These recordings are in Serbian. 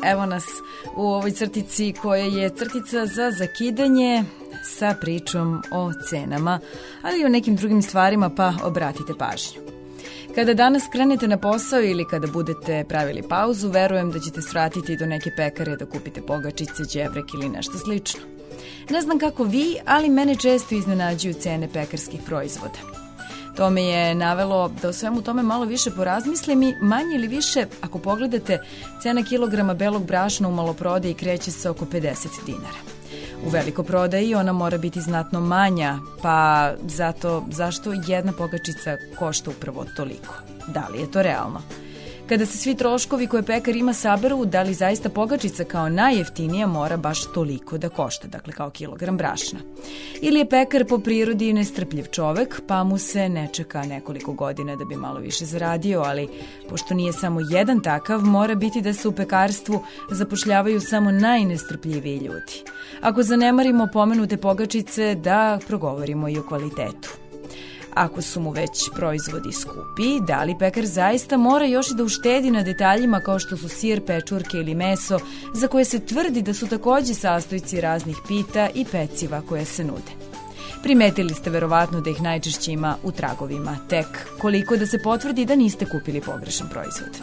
evo nas u ovoj crtici koja je crtica za zakidanje sa pričom o cenama, ali i o nekim drugim stvarima, pa obratite pažnju. Kada danas krenete na posao ili kada budete pravili pauzu, verujem da ćete svratiti do neke pekare da kupite pogačice, đevrek ili nešto slično. Ne znam kako vi, ali mene često iznenađuju cene pekarskih proizvoda. To me je navelo da o svemu tome malo više porazmislim i manje ili više, ako pogledate, cena kilograma belog brašna u maloprodaji kreće se oko 50 dinara. U velikoprodaji ona mora biti znatno manja, pa zašto jedna pogačica košta upravo toliko? Da li je to realno? Kada se svi troškovi koje pekar ima saberu, da li zaista pogačica kao najjeftinija mora baš toliko da košta, dakle kao kilogram brašna? Ili je pekar po prirodi nestrpljiv čovek, pa mu se ne čeka nekoliko godina da bi malo više zaradio, ali pošto nije samo jedan takav, mora biti da se u pekarstvu zapošljavaju samo najnestrpljiviji ljudi. Ako zanemarimo pomenute pogačice, da progovorimo i o kvalitetu. Ako su mu već proizvodi skupi, da li pekar zaista mora još i da uštedi na detaljima kao što su sir, pečurke ili meso, za koje se tvrdi da su takođe sastojci raznih pita i peciva koje se nude? Primetili ste verovatno da ih najčešće ima u tragovima, tek koliko da se potvrdi da niste kupili pogrešan proizvod.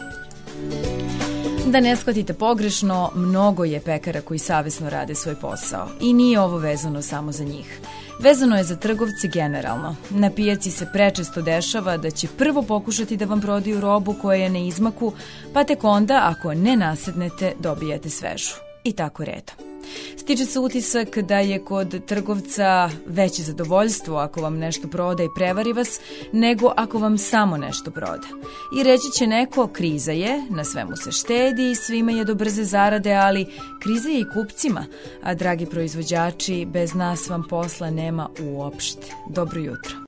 Da ne shvatite pogrešno, mnogo je pekara koji savesno rade svoj posao i nije ovo vezano samo za njih. Vezano je za trgovce generalno. Na pijaci se prečesto dešava da će prvo pokušati da vam prodaju robu koja je na izmaku, pa tek onda, ako ne nasednete, dobijate svežu. I tako redom. Stiče se utisak da je kod trgovca veće zadovoljstvo ako vam nešto proda i prevari vas, nego ako vam samo nešto proda. I reći će neko, kriza je, na svemu se štedi i svima je do brze zarade, ali kriza je i kupcima, a dragi proizvođači, bez nas vam posla nema uopšte. Dobro jutro.